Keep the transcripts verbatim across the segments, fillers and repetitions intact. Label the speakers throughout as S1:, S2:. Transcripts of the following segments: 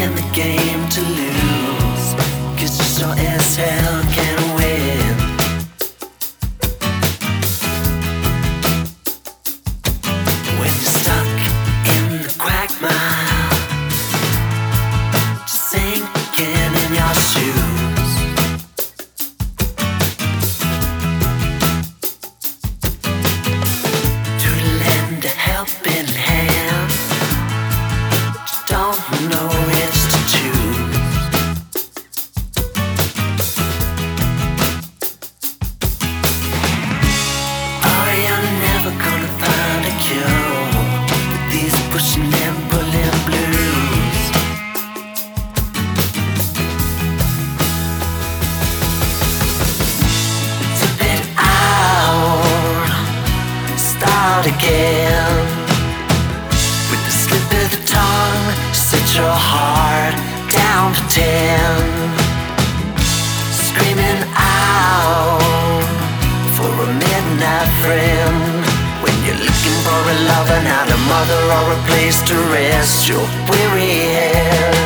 S1: in the game to lose, 'cause you sure as hell can win. When you're stuck in the quagmire, just sinking in your shoes, to lend a helping hand, just don't know which to choose. Are you never gonna find a cure with these pushing and pulling blues? Tip it out, start again. With the slip of the tongue, set your heart down for ten. Screaming out for a midnight friend. When you're looking for a lover, not a mother or a place to rest your weary head.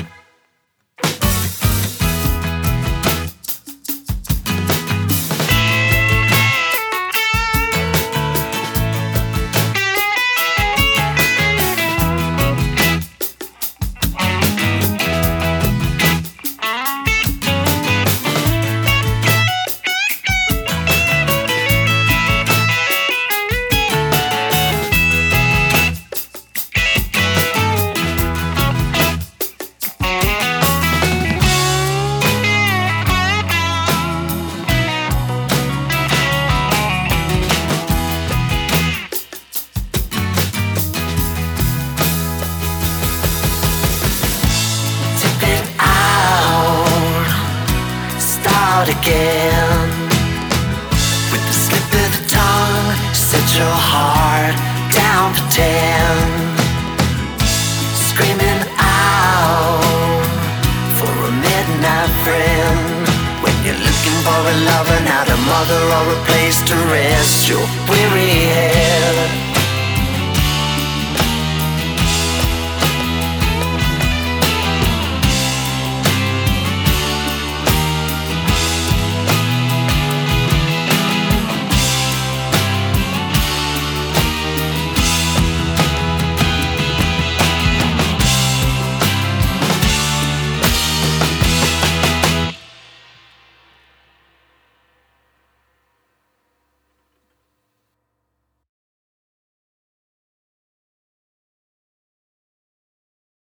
S1: Again, with the slip of the tongue, set your heart down for ten. Screaming out for a midnight friend. When you're looking for a lover, not a mother or a place to rest your weary head.